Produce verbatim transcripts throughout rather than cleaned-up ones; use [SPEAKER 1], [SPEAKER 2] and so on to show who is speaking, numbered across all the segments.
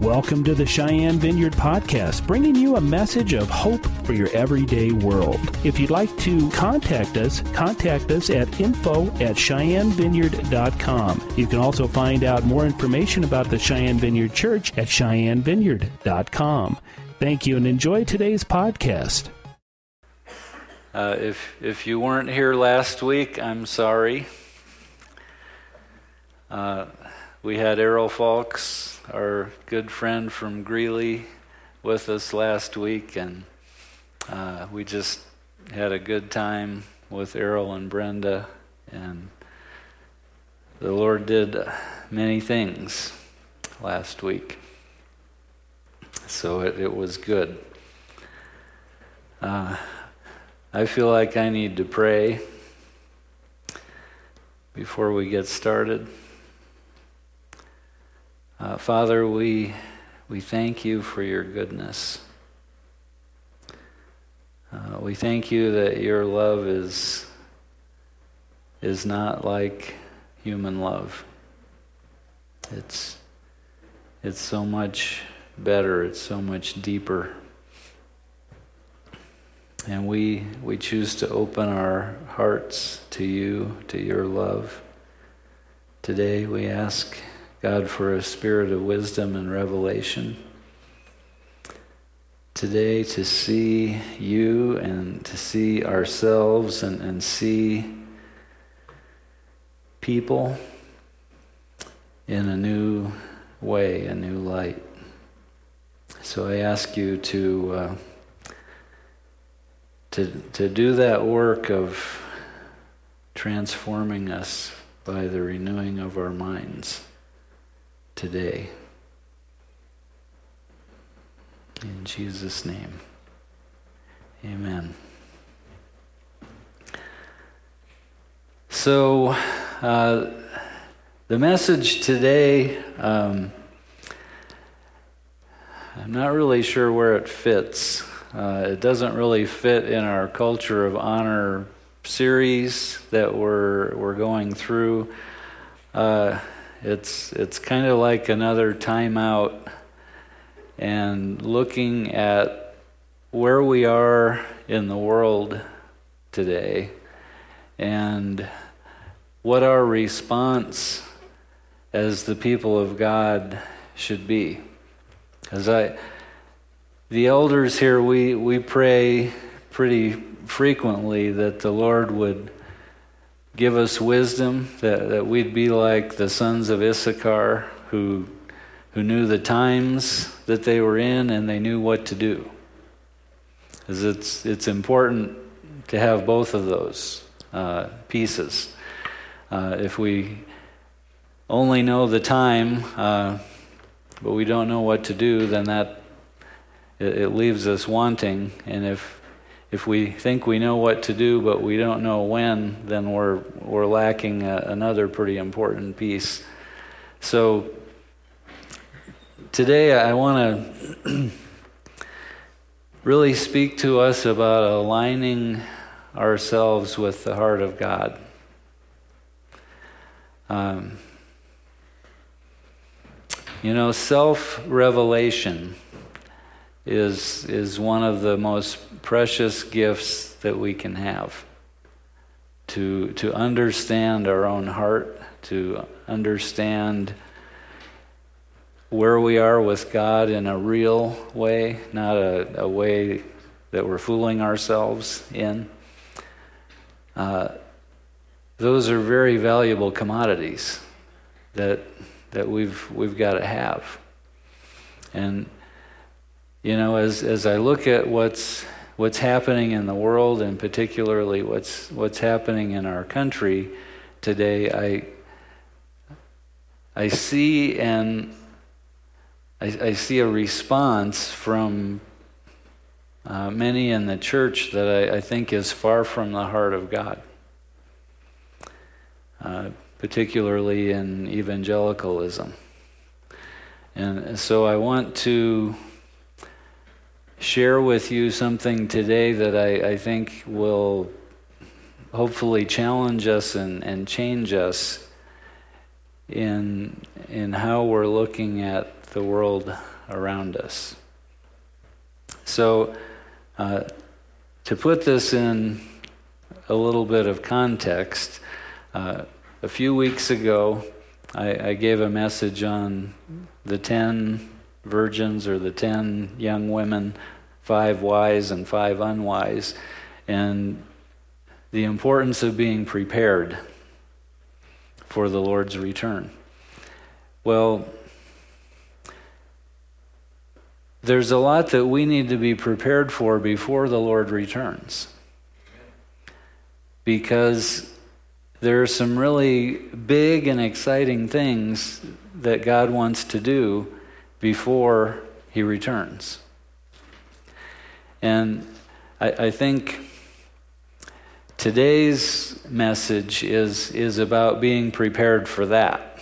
[SPEAKER 1] Welcome to the Cheyenne Vineyard Podcast, bringing you a message of hope for your everyday world. If you'd like to contact us, contact us at info at cheyenne vineyard dot com. You can also find out more information about the Cheyenne Vineyard Church at cheyenne vineyard dot com. Thank you and enjoy today's podcast.
[SPEAKER 2] Uh, if if you weren't here last week, I'm sorry. Uh, we had Errol Falks, our good friend from Greeley, with us last week, and uh, we just had a good time with Errol and Brenda, and the Lord did many things last week, so it, it was good. Uh, I feel like I need to pray before we get started. Uh, Father, we we thank you for your goodness. Uh, we thank you that your love is is not like human love. It's it's so much better. It's so much deeper. And we we choose to open our hearts to you, to your love. Today we ask God for a spirit of wisdom and revelation. Today to see you and to see ourselves and, and see people in a new way, a new light. So I ask you to uh, to to do that work of transforming us by the renewing of our minds today. In Jesus' name, amen. So, uh, the message today, um, I'm not really sure where it fits. Uh, it doesn't really fit in our culture of honor series that we're we're going through. Uh, it's it's kind of like another timeout and looking at where we are in the world today and what our response as the people of God should be. As I The elders here, we, we pray pretty frequently that the Lord would give us wisdom, that, that we'd be like the sons of Issachar who who knew the times that they were in and they knew what to do. Because it's, it's important to have both of those uh, pieces. Uh, if we only know the time, uh, but we don't know what to do, then that It, it leaves us wanting, and if if we think we know what to do but we don't know when, then we're we're lacking a, another pretty important piece. So today I want to really speak to us about aligning ourselves with the heart of God. Um, you know, self-revelation is is one of the most precious gifts that we can have. To to understand our own heart, to understand where we are with God in a real way, not a, a way that we're fooling ourselves in. Uh, those are very valuable commodities that that we've we've got to have. And You know, as as I look at what's what's happening in the world, and particularly what's what's happening in our country today, I I see and I, I see a response from uh, many in the church that I, I think is far from the heart of God, uh, particularly in evangelicalism. And so I want to share with you something today that I, I think will hopefully challenge us and, and change us in in how we're looking at the world around us. So, uh, to put this in a little bit of context, uh, a few weeks ago, I, I gave a message on the ten virgins or the ten young women, five wise and five unwise, and the importance of being prepared for the Lord's return. Well, there's a lot that we need to be prepared for before the Lord returns, because there are some really big and exciting things that God wants to do before he returns. And I, I think today's message is, is about being prepared for that.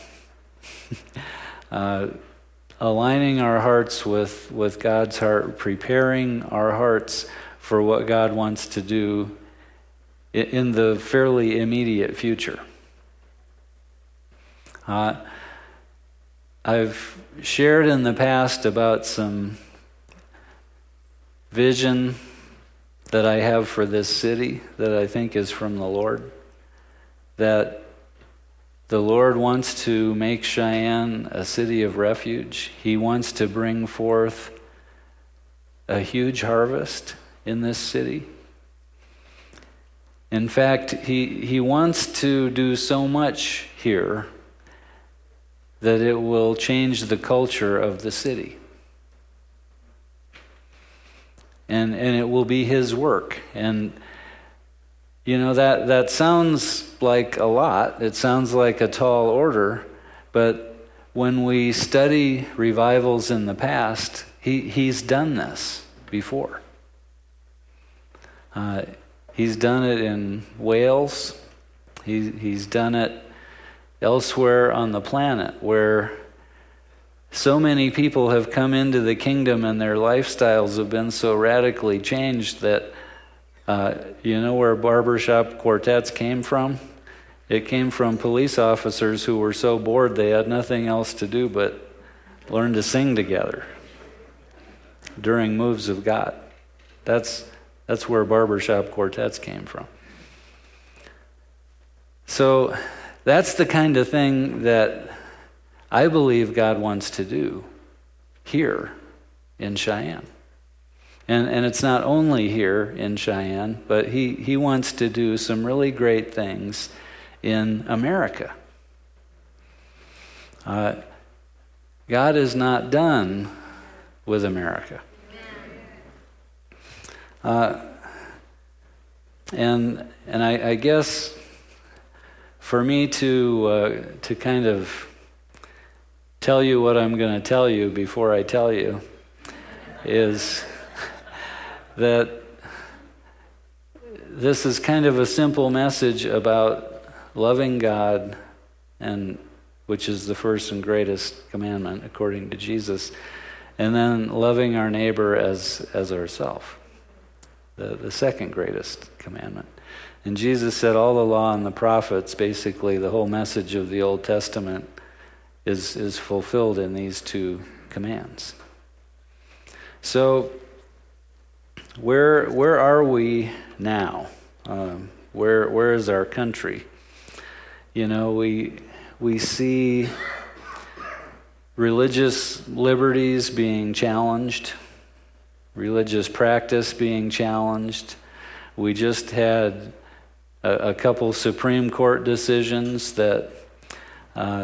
[SPEAKER 2] uh, aligning our hearts with, with God's heart, preparing our hearts for what God wants to do in, in the fairly immediate future. Uh, I've shared in the past about some vision that I have for this city that I think is from the Lord. That the Lord wants to make Cheyenne a city of refuge. He wants to bring forth a huge harvest in this city. In fact, he, he wants to do so much here that it will change the culture of the city. And and it will be his work. And you know, that, that sounds like a lot. It sounds like a tall order. But when we study revivals in the past, he, he's done this before. Uh, he's done it in Wales. He, he's done it elsewhere on the planet where so many people have come into the kingdom and their lifestyles have been so radically changed that Uh, you know where barbershop quartets came from? It came from police officers who were so bored they had nothing else to do but learn to sing together during moves of God. That's that's where barbershop quartets came from. So that's the kind of thing that I believe God wants to do here in Cheyenne. And and it's not only here in Cheyenne, but he, he wants to do some really great things in America. Uh, God is not done with America. Uh, and and I, I guess for me to uh, to kind of tell you what I'm going to tell you before I tell you is that this is kind of a simple message about loving God, and which is the first and greatest commandment according to Jesus, and then loving our neighbor as as ourselves, the, the second greatest commandment. And Jesus said all the law and the prophets, basically the whole message of the Old Testament, is, is fulfilled in these two commands. So Where where are we now? Um, where where is our country? You know, we we see religious liberties being challenged, religious practice being challenged. We just had a, a couple Supreme Court decisions that uh,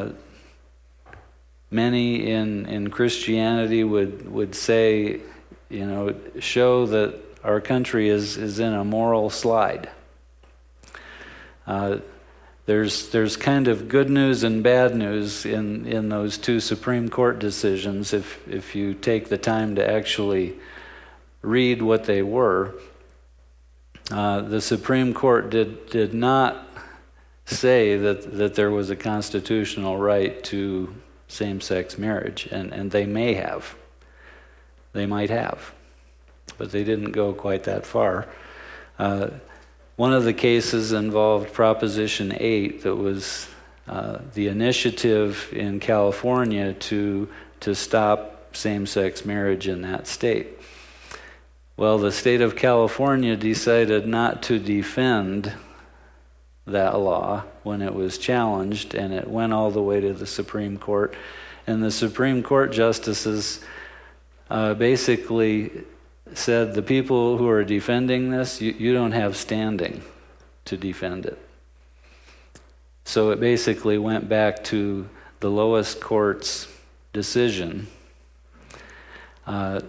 [SPEAKER 2] many in in Christianity would would say, you know, show that our country is, is in a moral slide. Uh, there's there's kind of good news and bad news in, in those two Supreme Court decisions if if you take the time to actually read what they were. Uh, the Supreme Court did did not say that, that there was a constitutional right to same-sex marriage, and, and they may have. They might have, but they didn't go quite that far. Uh, one of the cases involved Proposition eight, that was uh, the initiative in California to to stop same-sex marriage in that state. Well, the state of California decided not to defend that law when it was challenged, and it went all the way to the Supreme Court. And the Supreme Court justices uh, basically said, the people who are defending this, you, you don't have standing to defend it. So it basically went back to the lowest court's decision, uh,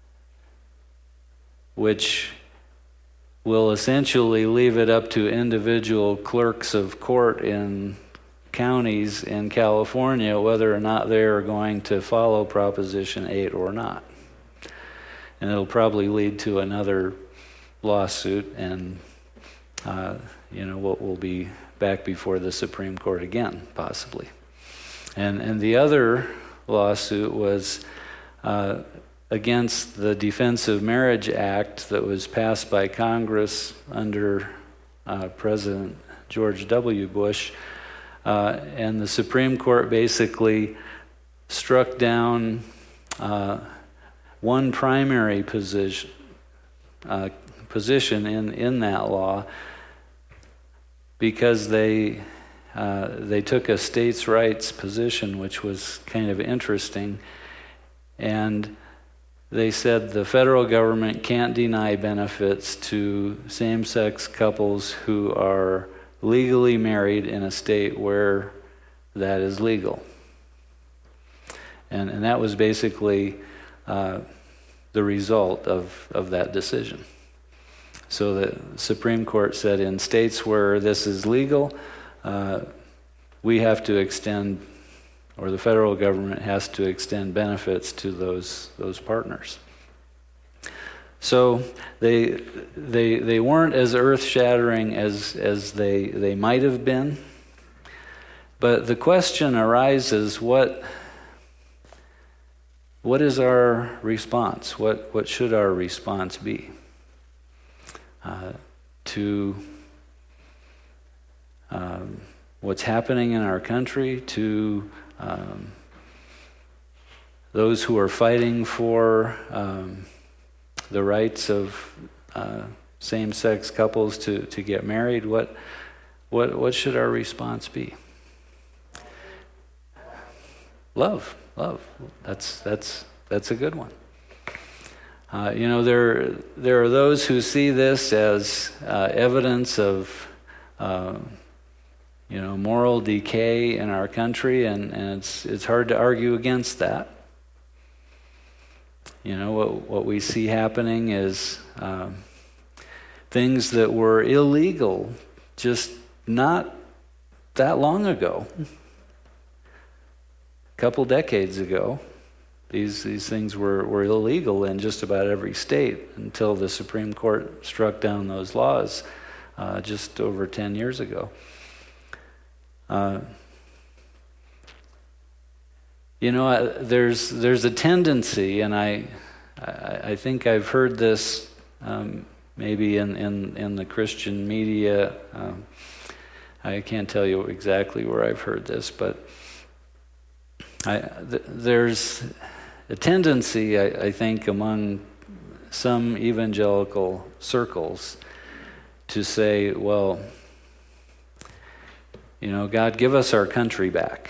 [SPEAKER 2] which will essentially leave it up to individual clerks of court in counties in California whether or not they are going to follow Proposition eight or not. And it'll probably lead to another lawsuit, and uh, you know, we'll, we'll be back before the Supreme Court again, possibly. And and the other lawsuit was uh, against the Defense of Marriage Act that was passed by Congress under uh, President George W. Bush. Uh, and the Supreme Court basically struck down uh, one primary position uh, position in, in that law because they uh, they took a states' rights position, which was kind of interesting, and they said the federal government can't deny benefits to same-sex couples who are legally married in a state where that is legal. And, and that was basically uh, the result of, of that decision. So the Supreme Court said in states where this is legal, uh, we have to extend, or the federal government has to extend benefits to those those partners. So they they they weren't as earth-shattering as as they they might have been. But the question arises: what what is our response? What what should our response be uh, to um, what's happening in our country, to um, those who are fighting for um, the rights of uh, same-sex couples to, to get married? What what what should our response be? Love, love. That's that's that's a good one. Uh, you know, there there are those who see this as uh, evidence of uh, you know moral decay in our country, and, and it's it's hard to argue against that. You know, what what we see happening is um, things that were illegal just not that long ago. A couple decades ago, these these things were, were illegal in just about every state until the Supreme Court struck down those laws uh, just over ten years ago. Uh, you know, I, there's there's a tendency, and I I, I think I've heard this um, maybe in, in, in the Christian media. Um, I can't tell you exactly where I've heard this, but I, th- there's a tendency, I, I think, among some evangelical circles to say, well, you know, God, give us our country back.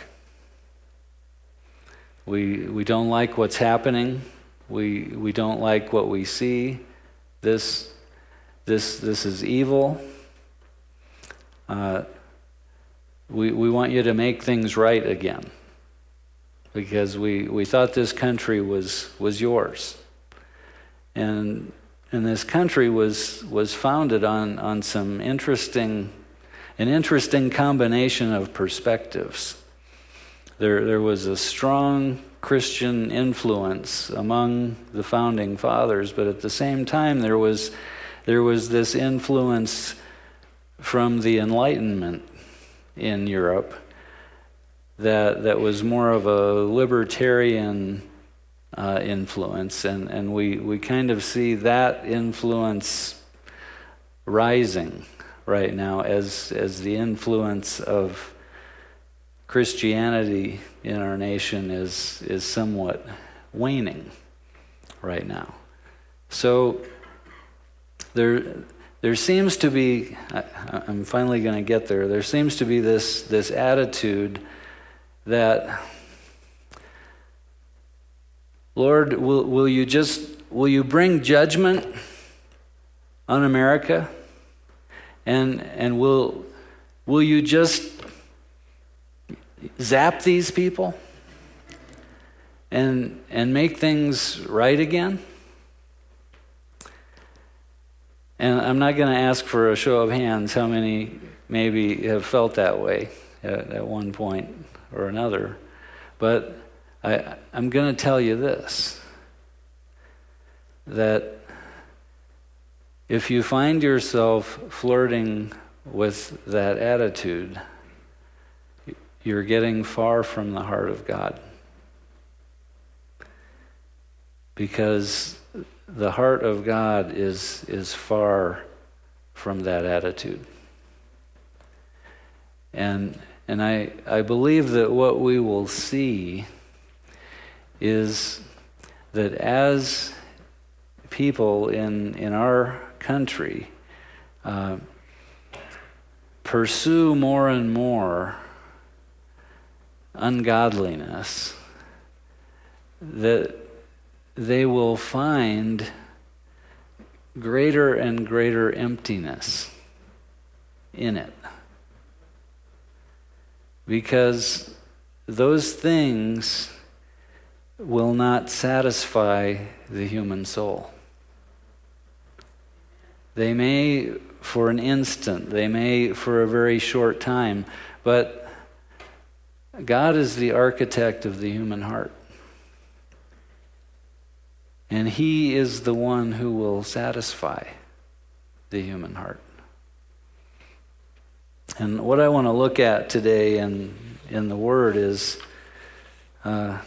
[SPEAKER 2] We we don't like what's happening. We we don't like what we see. This this this is evil. Uh, we we want you to make things right again, because we, we thought this country was was yours. And and this country was was founded on, on some interesting an interesting combination of perspectives. There there was a strong Christian influence among the founding fathers, but at the same time there was there was this influence from the Enlightenment in Europe that that was more of a libertarian uh, influence, and, and we, we kind of see that influence rising right now as as the influence of Christianity in our nation is is somewhat waning right now. So there there seems to be, I, I'm finally going to get there, there seems to be this this attitude that, Lord, will will you just will you bring judgment on America? And and will will you just zap these people and and make things right again? And I'm not going to ask for a show of hands how many maybe have felt that way at, at one point or another. But I, I'm going to tell you this, that if you find yourself flirting with that attitude, you're getting far from the heart of God. Because the heart of God is, is far from that attitude. And and I, I believe that what we will see is that as people in, in our country uh, pursue more and more ungodliness, that they will find greater and greater emptiness in it. Because those things will not satisfy the human soul. They may for an instant, they may for a very short time, but God is the architect of the human heart. And He is the one who will satisfy the human heart. And what I want to look at today in, in the Word is, uh,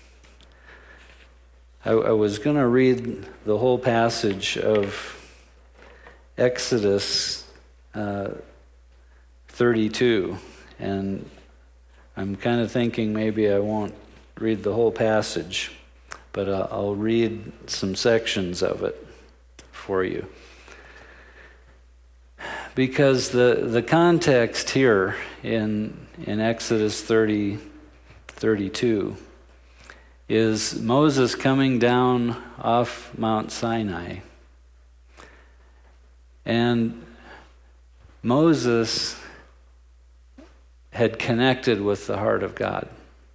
[SPEAKER 2] I, I was going to read the whole passage of Exodus uh, thirty-two, and I'm kind of thinking maybe I won't read the whole passage, but uh, I'll read some sections of it for you. Because the, the context here in in Exodus thirty, thirty-two is Moses coming down off Mount Sinai. And Moses had connected with the heart of God.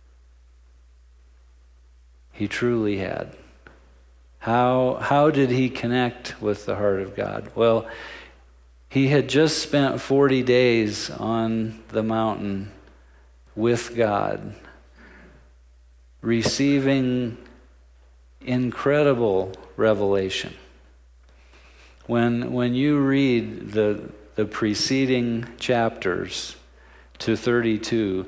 [SPEAKER 2] He truly had. How, how did he connect with the heart of God? Well, he had just spent forty days on the mountain with God, receiving incredible revelation. When when you read the the preceding chapters to thirty-two,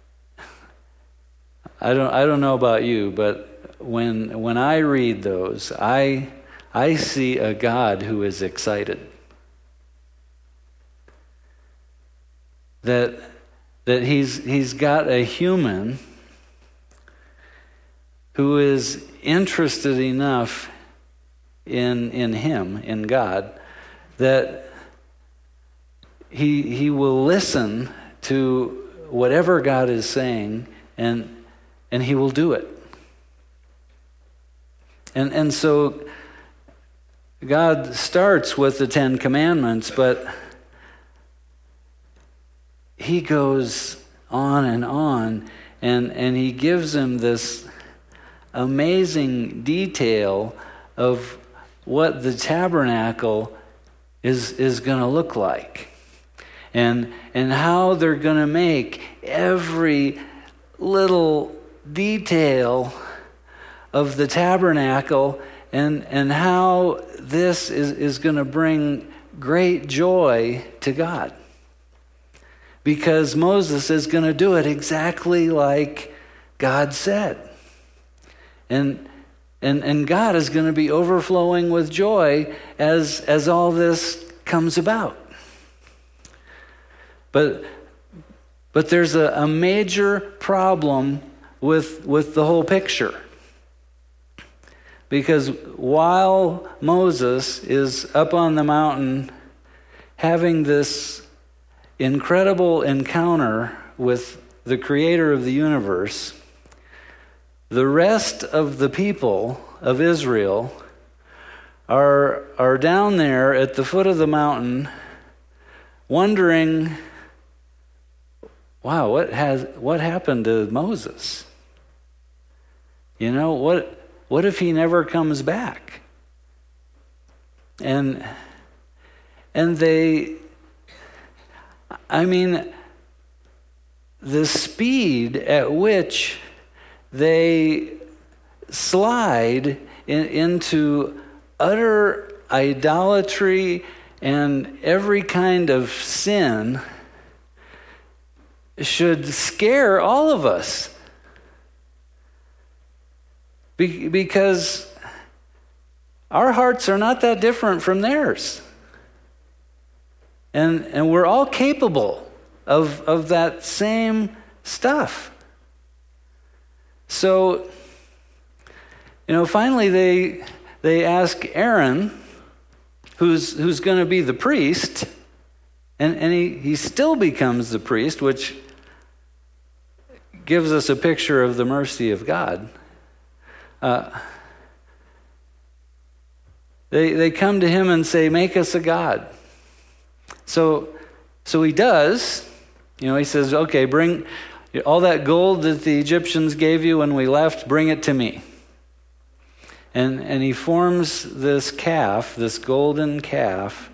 [SPEAKER 2] I don't I don't know about you, but when when I read those, I I see a God who is excited. That that he's he's got a human who is interested enough in in him, in God, that he he will listen to whatever God is saying, and and he will do it. And and so God starts with the Ten Commandments, but he goes on and on, and and he gives him this amazing detail of what the tabernacle is is going to look like, and and how they're going to make every little detail of the tabernacle, and and how this is, is going to bring great joy to God. Because Moses is going to do it exactly like God said. And And, and God is going to be overflowing with joy as, as all this comes about. But But there's a, a major problem with, with the whole picture. Because while Moses is up on the mountain having this incredible encounter with the creator of the universe, the rest of the people of Israel are, are down there at the foot of the mountain wondering, wow, what has what happened to Moses? You know, what what if he never comes back? And and they I mean, the speed at which they slide in, into utter idolatry and every kind of sin should scare all of us. Be- because our hearts are not that different from theirs. And and we're all capable of, of that same stuff. So, you know, finally they they ask Aaron, who's who's going to be the priest, and, and he, he still becomes the priest, which gives us a picture of the mercy of God. Uh, they they come to him and say, "Make us a god." So, so he does. You know, he says, "Okay, bring all that gold that the Egyptians gave you when we left. Bring it to me." And and he forms this calf, this golden calf.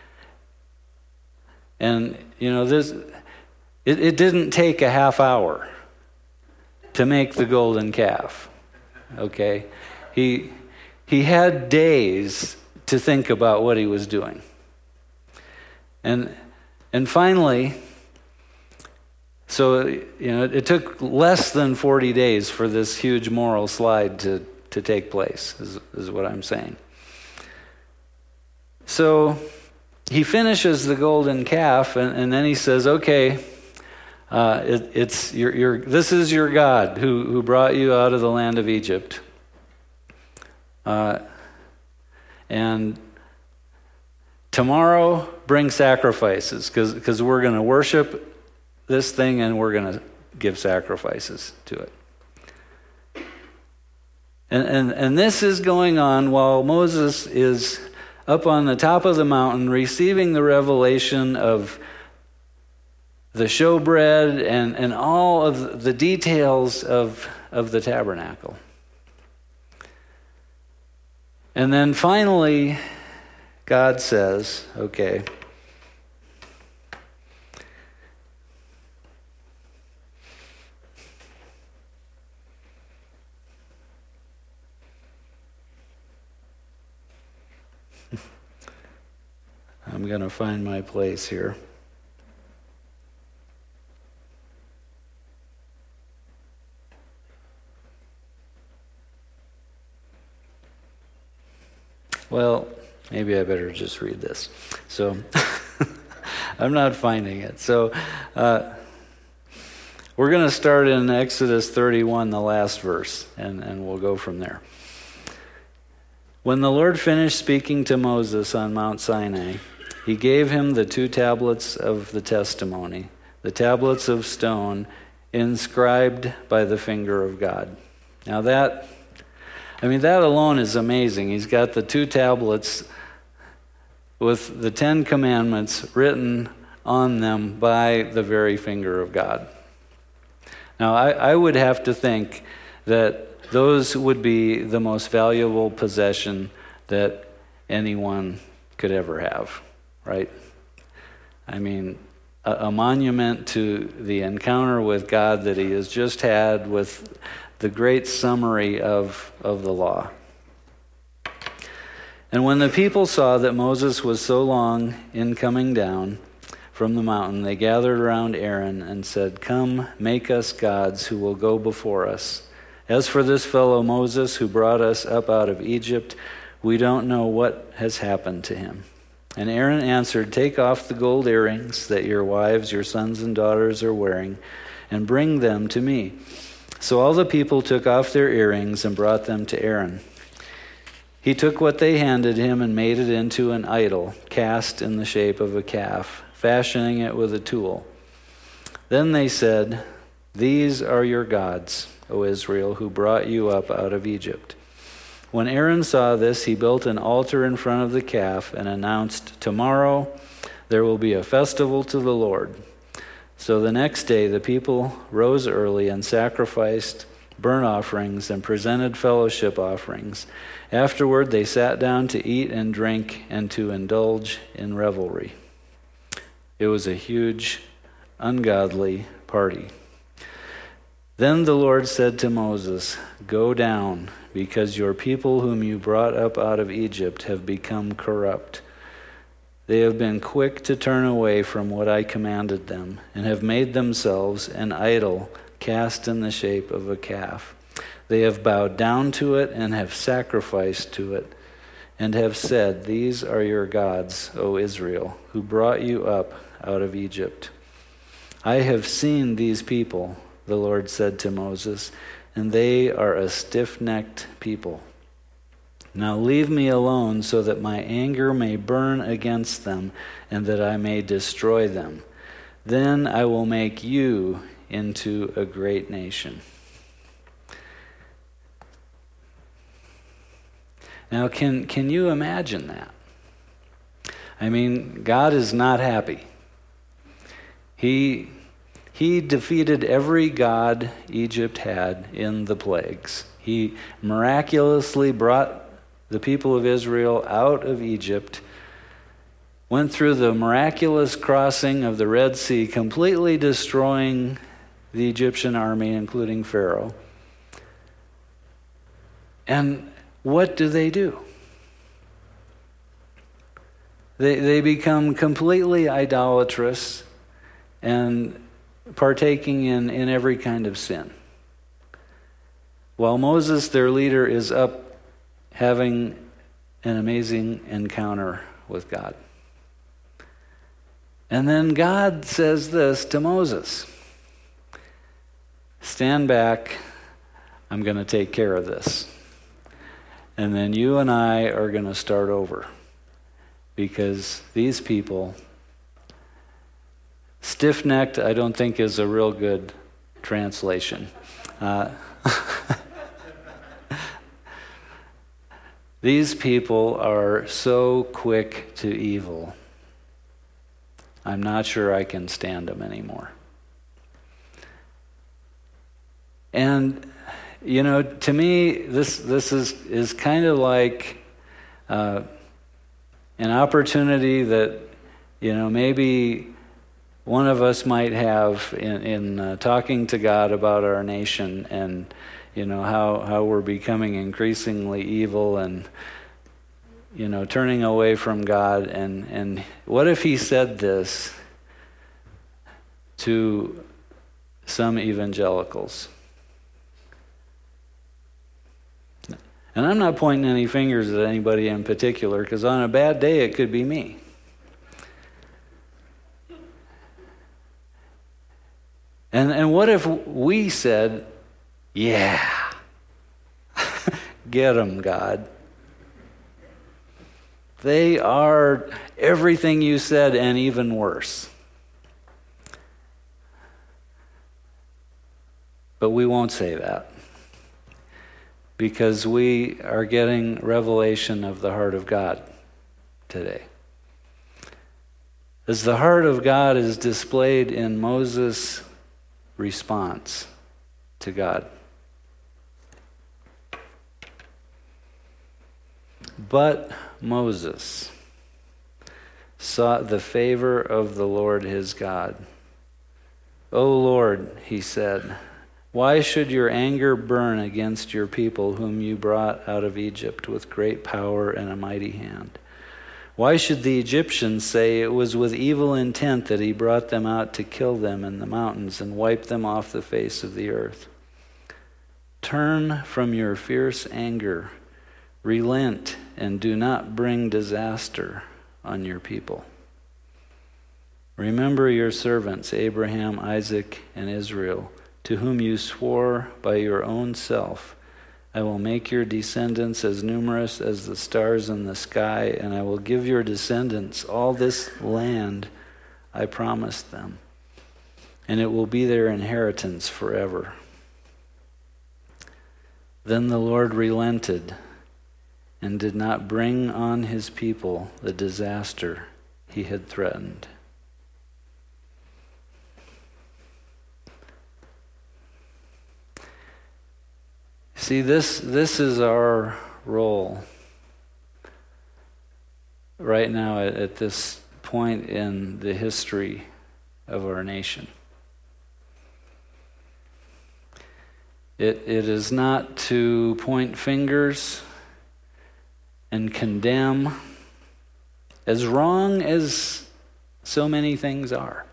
[SPEAKER 2] And you know, this it, it didn't take a half hour to make the golden calf. Okay, he he had days to think about what he was doing. And and finally, so you know, it took less than forty days for this huge moral slide to, to take place, is, is what I'm saying. So he finishes the golden calf, and, and then he says, "Okay, uh, it, it's your your this is your God who who brought you out of the land of Egypt, uh, and tomorrow bring sacrifices, because because we're going to worship this thing and we're going to give sacrifices to it." And, and and this is going on while Moses is up on the top of the mountain receiving the revelation of the showbread and, and all of the details of, of the tabernacle. And then finally, God says, okay, I'm going to find my place here. Well, maybe I better just read this. So, I'm not finding it. So, uh, we're going to start in Exodus thirty-one, the last verse, and, and we'll go from there. When the Lord finished speaking to Moses on Mount Sinai, he gave him the two tablets of the testimony, the tablets of stone inscribed by the finger of God. Now that, I mean, that alone is amazing. He's got the two tablets with the Ten Commandments written on them by the very finger of God. Now, I, I would have to think that those would be the most valuable possession that anyone could ever have, right? I mean, a, a monument to the encounter with God that he has just had, with the great summary of, of the law. And when the people saw that Moses was so long in coming down from the mountain, they gathered around Aaron and said, "Come, make us gods who will go before us. As for this fellow Moses who brought us up out of Egypt, we don't know what has happened to him." And Aaron answered, "Take off the gold earrings that your wives, your sons and daughters are wearing, and bring them to me." So all the people took off their earrings and brought them to Aaron. He took what they handed him and made it into an idol, cast in the shape of a calf, fashioning it with a tool. Then they said, "These are your gods, O Israel, who brought you up out of Egypt." When Aaron saw this, he built an altar in front of the calf and announced, "Tomorrow there will be a festival to the Lord." So the next day the people rose early and sacrificed burnt offerings and presented fellowship offerings. Afterward they sat down to eat and drink and to indulge in revelry. It was a huge, ungodly party. Then the Lord said to Moses, "Go down, because your people whom you brought up out of Egypt have become corrupt. They have been quick to turn away from what I commanded them, and have made themselves an idol cast in the shape of a calf. They have bowed down to it and have sacrificed to it, and have said, 'These are your gods, O Israel, who brought you up out of Egypt.' I have seen these people," the Lord said to Moses, "and they are a stiff-necked people. Now leave me alone so that my anger may burn against them and that I may destroy them. Then I will make you into a great nation." Now, can, can you imagine that? I mean, God is not happy. He, he defeated every god Egypt had in the plagues. He miraculously brought the people of Israel out of Egypt, went through the miraculous crossing of the Red Sea, completely destroying the Egyptian army, including Pharaoh. And what do they do? They, they become completely idolatrous and partaking in, in every kind of sin. While Moses, their leader, is up having an amazing encounter with God. And then God says this to Moses, "Stand back, I'm going to take care of this. And then you and I are going to start over. Because these people," stiff-necked, I don't think is a real good translation. Uh, These people are so quick to evil, I'm not sure I can stand them anymore. And, you know, to me, this this is, is kind of like uh, an opportunity that, you know, maybe one of us might have in, in uh, talking to God about our nation and, you know, how, how we're becoming increasingly evil and, you know, turning away from God. And, and what if he said this to some evangelicals? And I'm not pointing any fingers at anybody in particular, because on a bad day it could be me. And, and what if we said, "Yeah, get them, God. They are everything you said and even worse." But we won't say that, because we are getting revelation of the heart of God today. As the heart of God is displayed in Moses' response to God. But Moses sought the favor of the Lord his God. "O Lord," he said, "why should your anger burn against your people whom you brought out of Egypt with great power and a mighty hand? Why should the Egyptians say it was with evil intent that he brought them out to kill them in the mountains and wipe them off the face of the earth? Turn from your fierce anger, relent, and do not bring disaster on your people. Remember your servants, Abraham, Isaac, and Israel, to whom you swore by your own self, I will make your descendants as numerous as the stars in the sky, and I will give your descendants all this land I promised them, and it will be their inheritance forever. Then the Lord relented and did not bring on his people the disaster he had threatened. See, this this is our role right now at, at this point in the history of our nation. It it is not to point fingers and condemn, as wrong as so many things are.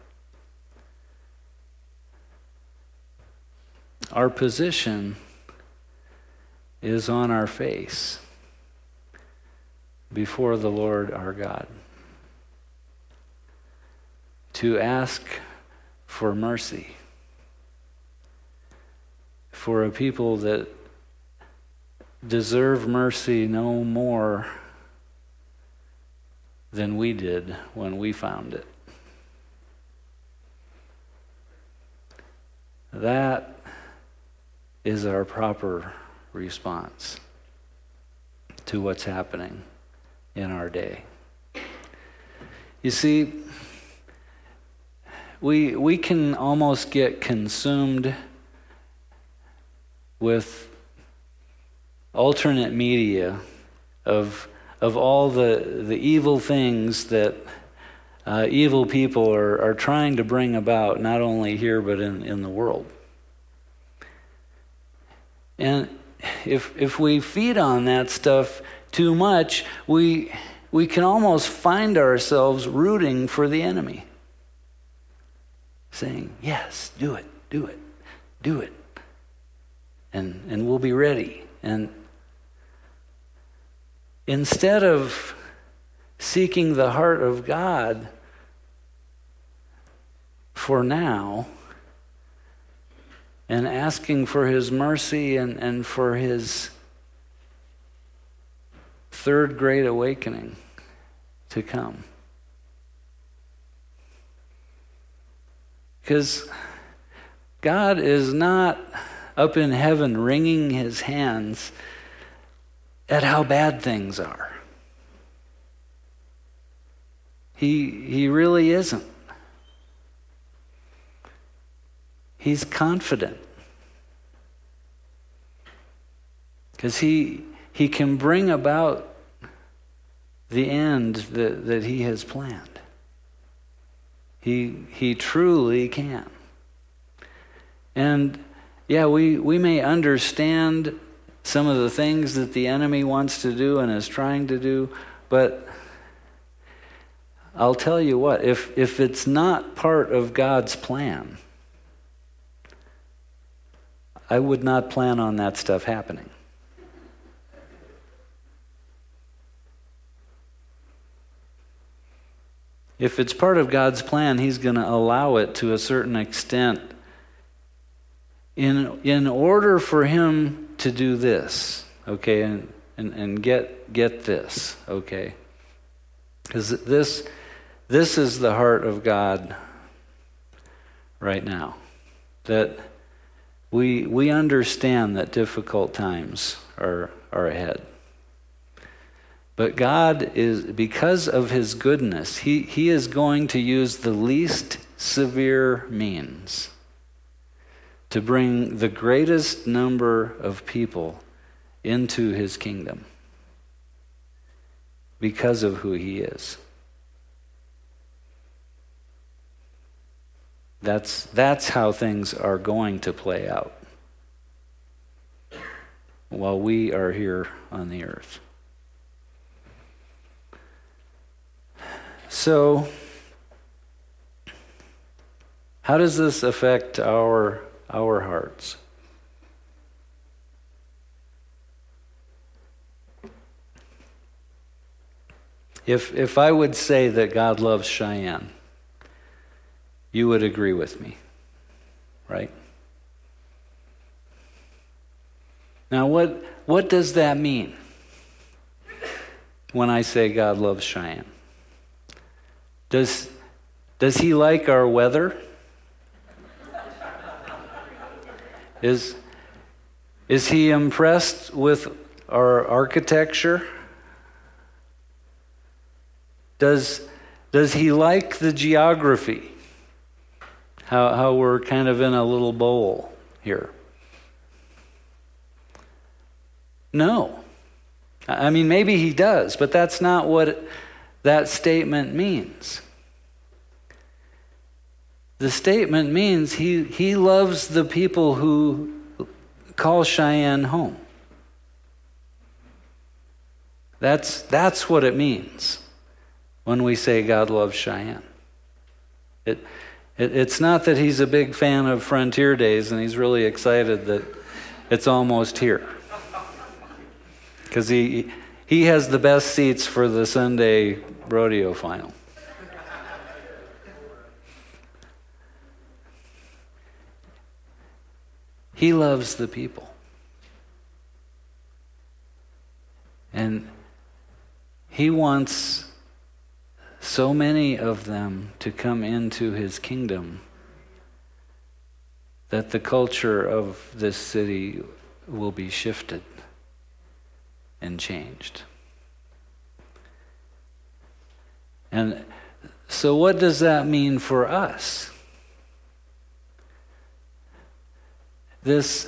[SPEAKER 2] Our position is on our face before the Lord our God, to ask for mercy for a people that deserve mercy no more than we did when we found it. That is our proper response to what's happening in our day. You see, we we can almost get consumed with alternate media of of all the the evil things that uh, evil people are, are trying to bring about, not only here but in, in the world. And if if we feed on that stuff too much, we we can almost find ourselves rooting for the enemy, saying, yes, do it, do it, do it. And and we'll be ready. And instead of seeking the heart of God for now, and asking for his mercy and, and for his third great awakening to come. Because God is not up in heaven wringing his hands at how bad things are. He, he really isn't. He's confident. Because he he can bring about the end that, that he has planned. He he truly can. And yeah, we, we may understand some of the things that the enemy wants to do and is trying to do, but I'll tell you what, if if it's not part of God's plan, I would not plan on that stuff happening. If it's part of God's plan, he's going to allow it to a certain extent in in order for him to do this, okay, and and, and get get this, okay? Because this this is the heart of God right now. That we we understand that difficult times are are ahead. But God is, because of his goodness, he, he is going to use the least severe means to bring the greatest number of people into his kingdom because of who he is. That's, that's how things are going to play out while we are here on the earth. So, how does this affect our our hearts? if if I would say that God loves Cheyenne, you would agree with me, right? Now, what what does that mean when I say God loves Cheyenne? Does does he like our weather? Is is he impressed with our architecture? Does does he like the geography? How how we're kind of in a little bowl here? No. I mean, maybe he does, but that's not what that statement means. The statement means he, he loves the people who call Cheyenne home. That's, that's what it means when we say God loves Cheyenne. It, it, it's not that he's a big fan of Frontier Days and he's really excited that it's almost here. Because he, he has the best seats for the Sunday rodeo final. He loves the people. And he wants so many of them to come into his kingdom that the culture of this city will be shifted and changed. And so what does that mean for us? This,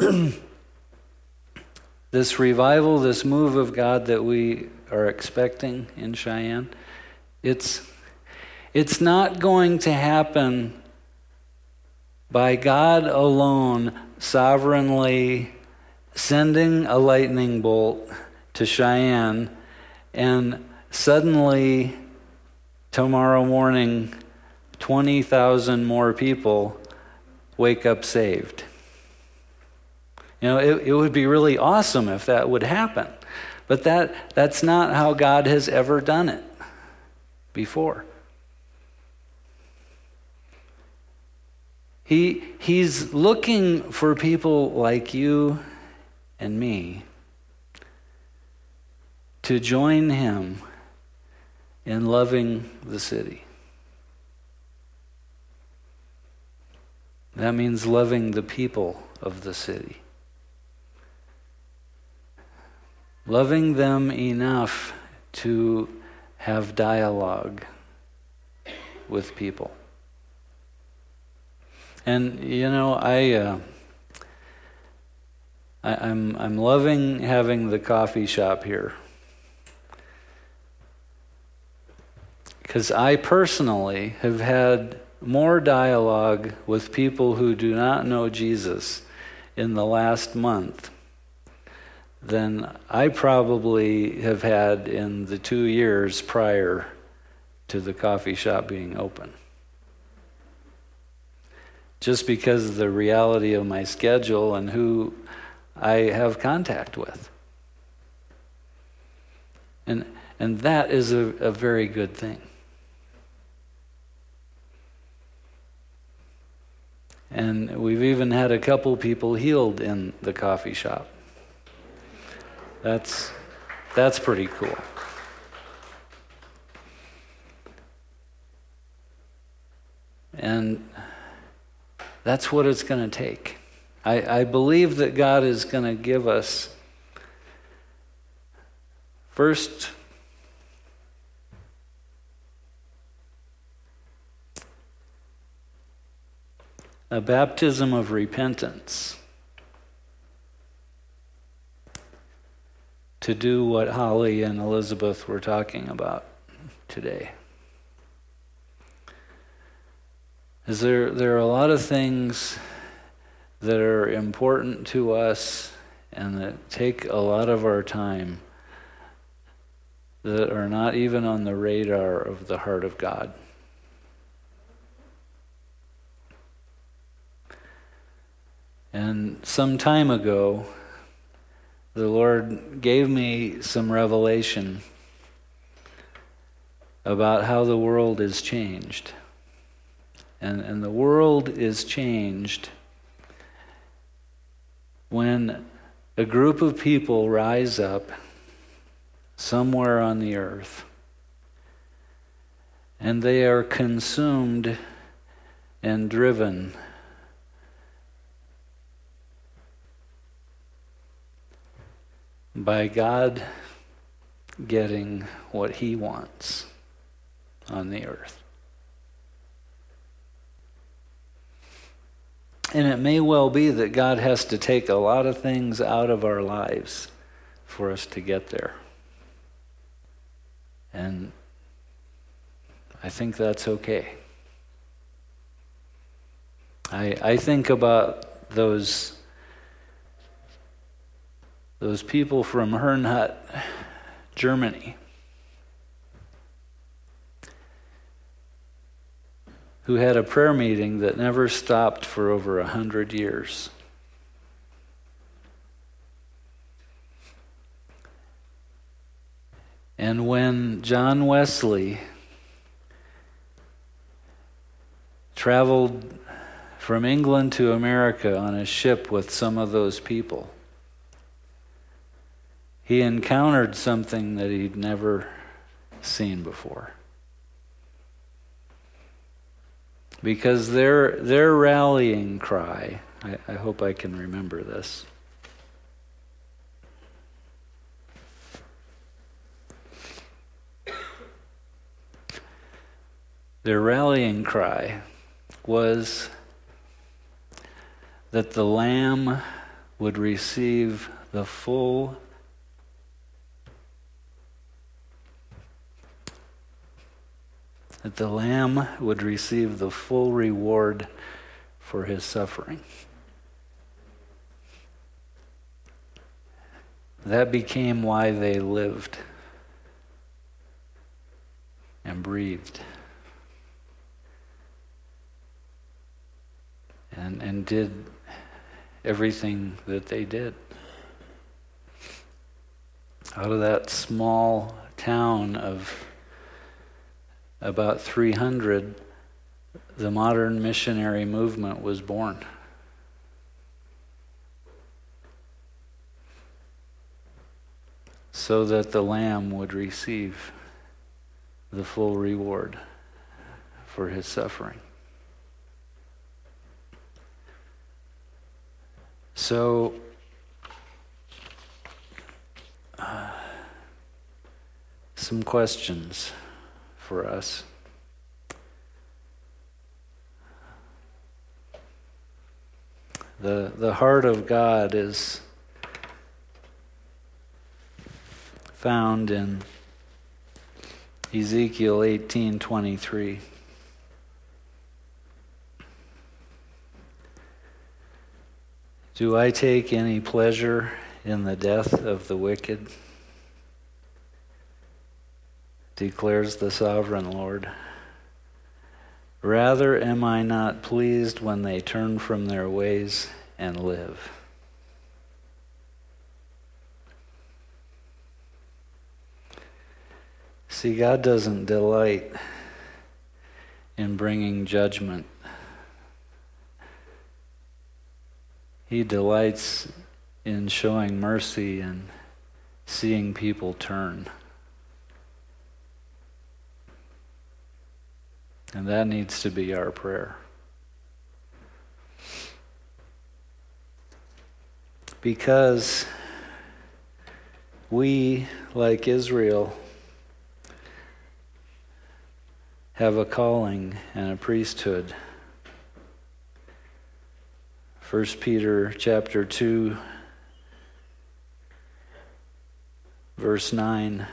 [SPEAKER 2] this revival, this move of God that we are expecting in Cheyenne, it's, it's not going to happen by God alone sovereignly sending a lightning bolt to Cheyenne and suddenly tomorrow morning twenty thousand more people wake up saved. You know, it, it would be really awesome if that would happen. But that that's not how God has ever done it before. He he's looking for people like you and me to join him in loving the city. That means loving the people of the city. Loving them enough to have dialogue with people. And you know, I, uh, I I'm I'm loving having the coffee shop here. Because I personally have had more dialogue with people who do not know Jesus in the last month than I probably have had in the two years prior to the coffee shop being open. Just because of the reality of my schedule and who I have contact with. And and that is a, a very good thing. And we've even had a couple people healed in the coffee shop. That's that's pretty cool. And that's what it's going to take. I, I believe that God is going to give us first a baptism of repentance to do what Holly and Elizabeth were talking about today. Is there there are a lot of things that are important to us and that take a lot of our time that are not even on the radar of the heart of God. And some time ago, the Lord gave me some revelation about how the world is changed. And, and the world is changed when a group of people rise up somewhere on the earth and they are consumed and driven by God getting what He wants on the earth. And it may well be that God has to take a lot of things out of our lives for us to get there. And I think that's okay. I I think about those those people from Herrnhut, Germany, who had a prayer meeting that never stopped for over a hundred years. And when John Wesley traveled from England to America on a ship with some of those people, he encountered something that he'd never seen before. Because their their rallying cry, I, I hope I can remember this. Their rallying cry was that the Lamb would receive the full that the Lamb would receive the full reward for His suffering. That became why they lived and breathed and, and did everything that they did. Out of that small town of about three hundred, the modern missionary movement was born. So that the Lamb would receive the full reward for His suffering. So, uh, some questions for us. The, the heart of God is found in Ezekiel eighteen twenty-three. Do I take any pleasure in the death of the wicked? Declares the sovereign Lord. Rather am I not pleased when they turn from their ways and live. See, God doesn't delight in bringing judgment. He delights in showing mercy and seeing people turn. And that needs to be our prayer. Because we, like Israel, have a calling and a priesthood. First Peter chapter two, verse nine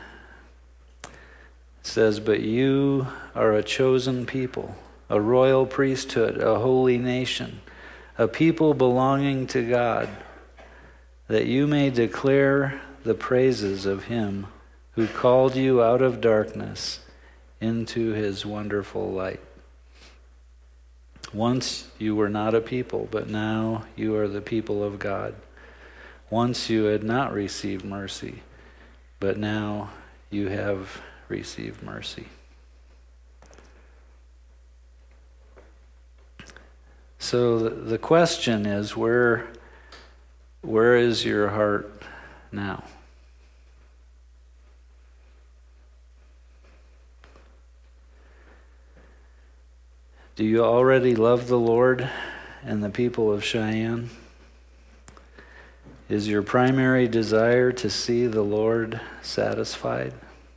[SPEAKER 2] says, "But you are a chosen people, a royal priesthood, a holy nation, a people belonging to God, that you may declare the praises of Him who called you out of darkness into His wonderful light. Once you were not a people, but now you are the people of God. Once you had not received mercy, but now you have received mercy." So the, the question is, where, where is your heart now? Do you already love the Lord and the people of Cheyenne? Is your primary desire to see the Lord satisfied?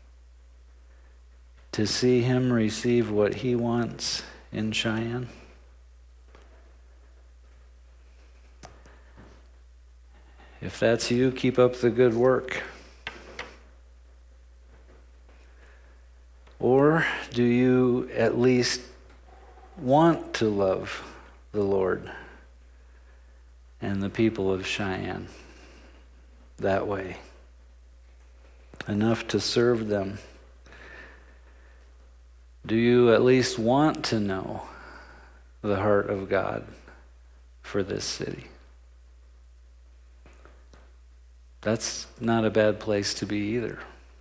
[SPEAKER 2] To see Him receive what He wants in Cheyenne? If that's you, keep up the good work. Or do you at least want to love the Lord and the people of Cheyenne that way? Enough to serve them? Do you at least want to know the heart of God for this city? That's not a bad place to be either.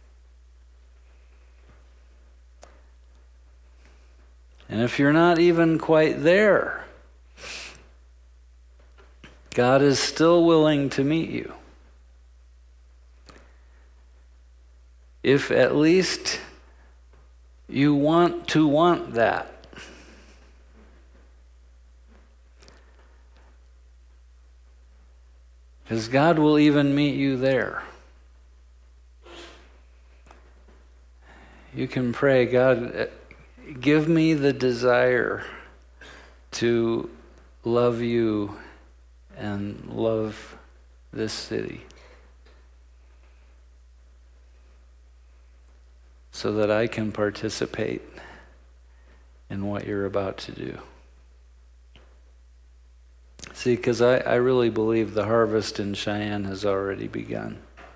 [SPEAKER 2] And if you're not even quite there, God is still willing to meet you. If at least you want to want that. Because God will even meet you there. You can pray, God, give me the desire to love you and love this city, so that I can participate in what you're about to do. See, because I, I really believe the harvest in Cheyenne has already begun.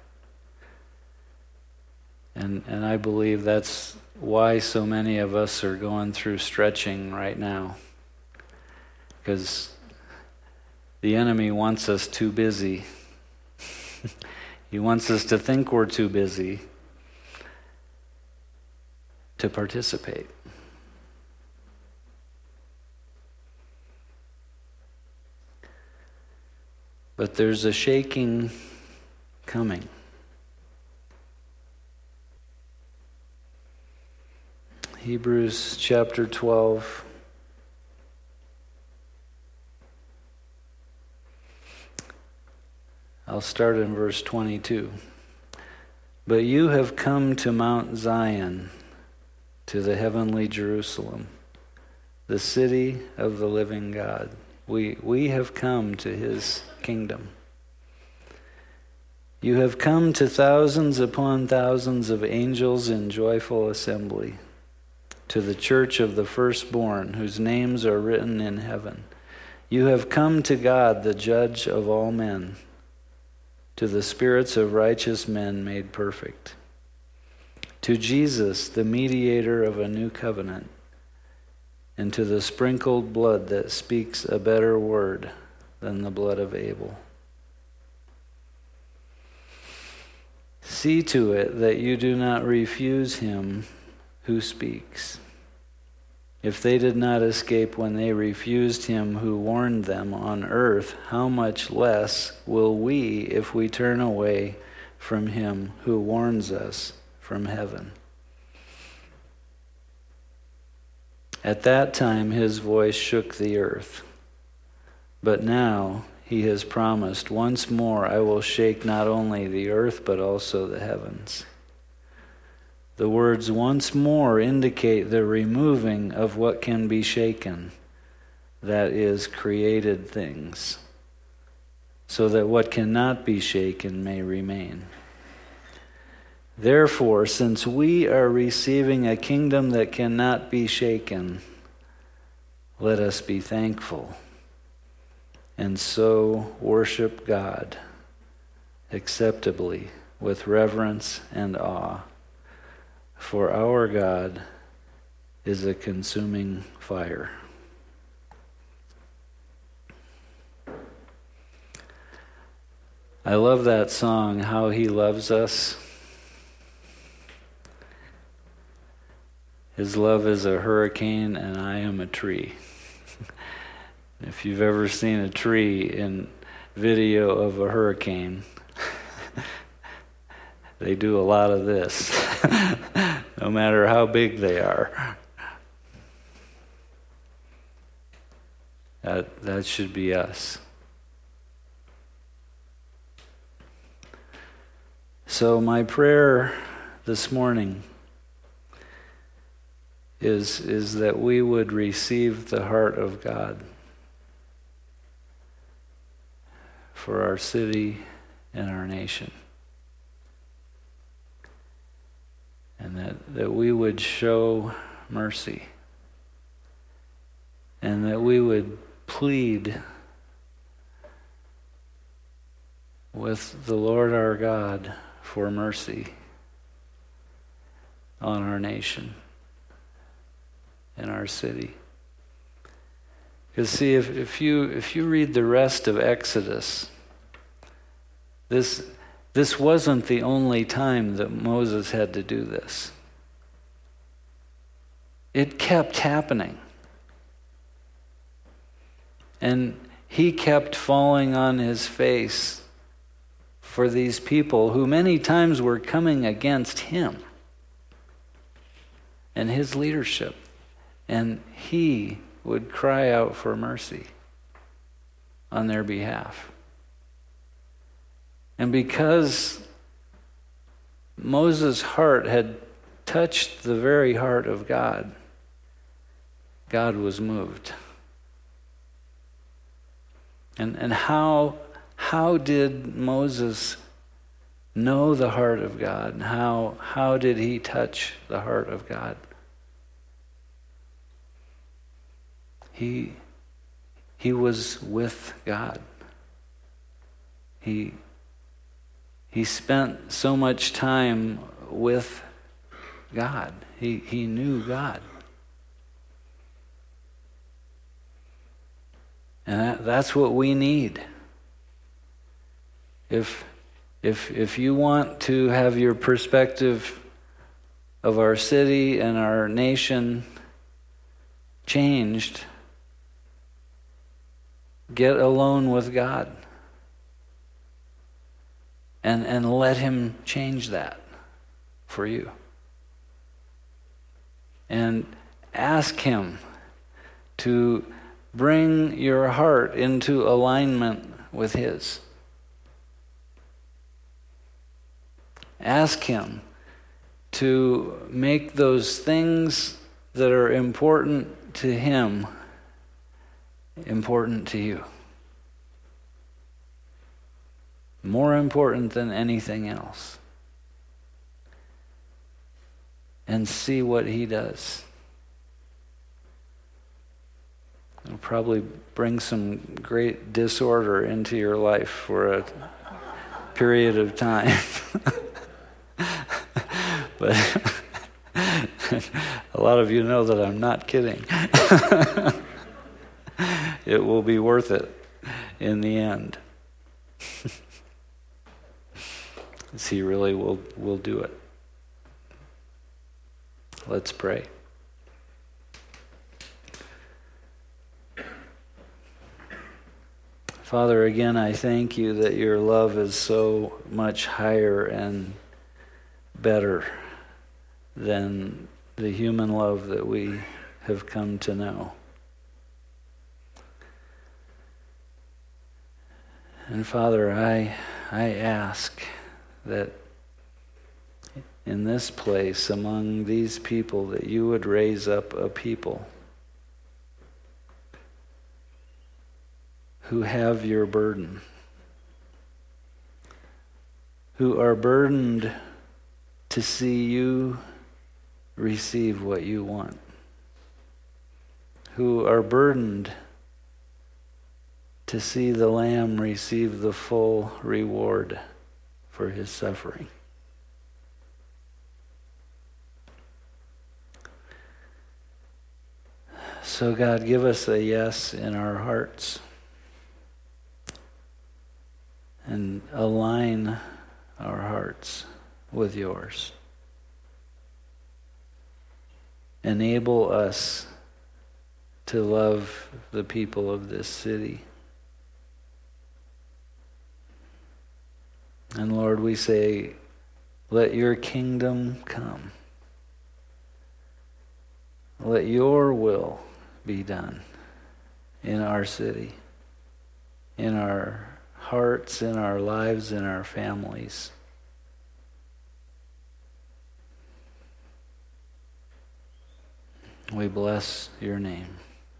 [SPEAKER 2] And and I believe that's why so many of us are going through stretching right now. Because the enemy wants us too busy. He wants us to think we're too busy to participate. But there's a shaking coming. Hebrews chapter twelve. I'll start in verse twenty-two. But you have come to Mount Zion, to the heavenly Jerusalem, the city of the living God. We, we have come to His kingdom. You have come to thousands upon thousands of angels in joyful assembly, to the church of the firstborn, whose names are written in heaven. You have come to God, the judge of all men, to the spirits of righteous men made perfect, to Jesus, the mediator of a new covenant, and to the sprinkled blood that speaks a better word than the blood of Abel. See to it that you do not refuse him who speaks. If they did not escape when they refused him who warned them on earth, how much less will we if we turn away from him who warns us from heaven? At that time his voice shook the earth. But now he has promised, once more I will shake not only the earth but also the heavens. The words once more indicate the removing of what can be shaken, that is, created things, so that what cannot be shaken may remain. Therefore, since we are receiving a kingdom that cannot be shaken, let us be thankful, and so worship God acceptably with reverence and awe. For our God is a consuming fire. I love that song, How He Loves Us. His love is a hurricane and I am a tree. If you've ever seen a tree in video of a hurricane, they do a lot of this, no matter how big they are. That, that should be us. So my prayer this morning is, is that we would receive the heart of God for our city and our nation. And that, that we would show mercy. And that we would plead with the Lord our God for mercy on our nation and our city. Because see, if, if you if you read the rest of Exodus, this this wasn't the only time that Moses had to do this. It kept happening. And he kept falling on his face for these people who many times were coming against him and his leadership. And he would cry out for mercy on their behalf. And because Moses' heart had touched the very heart of God, God was moved. And and how how did Moses know the heart of God? How how did he touch the heart of God? He he was with God. He he spent so much time with God. He he knew God. And that, that's what we need. If, if, if you want to have your perspective of our city and our nation changed, get alone with God. And, and let him change that for you. And ask him to bring your heart into alignment with his. Ask him to make those things that are important to him important to you. More important than anything else. And see what he does. It'll probably bring some great disorder into your life for a period of time. But a lot of you know that I'm not kidding. It will be worth it in the end. He really will, will do it. Let's pray. Father, again, I thank you that your love is so much higher and better than the human love that we have come to know. And Father, I I ask that in this place, among these people, that you would raise up a people who have your burden, who are burdened to see you receive what you want, who are burdened to see the Lamb receive the full reward for his suffering. So God, give us a yes in our hearts. And align our hearts with yours. Enable us to love the people of this city. And Lord, we say, let your kingdom come. Let your will be done in our city, in our hearts, in our lives, in our families. We bless your name.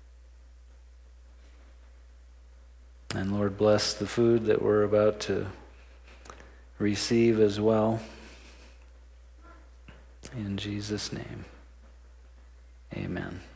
[SPEAKER 2] And Lord, bless the food that we're about to receive as well. In Jesus' name, amen.